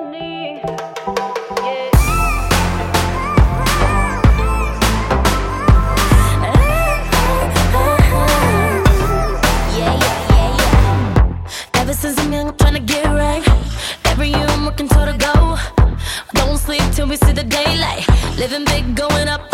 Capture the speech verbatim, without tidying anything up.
money. Ever since I'm young, I'm tryna get right. Every year I'm working toward a goal. Don't sleep till we see the daylight. Living big, going up.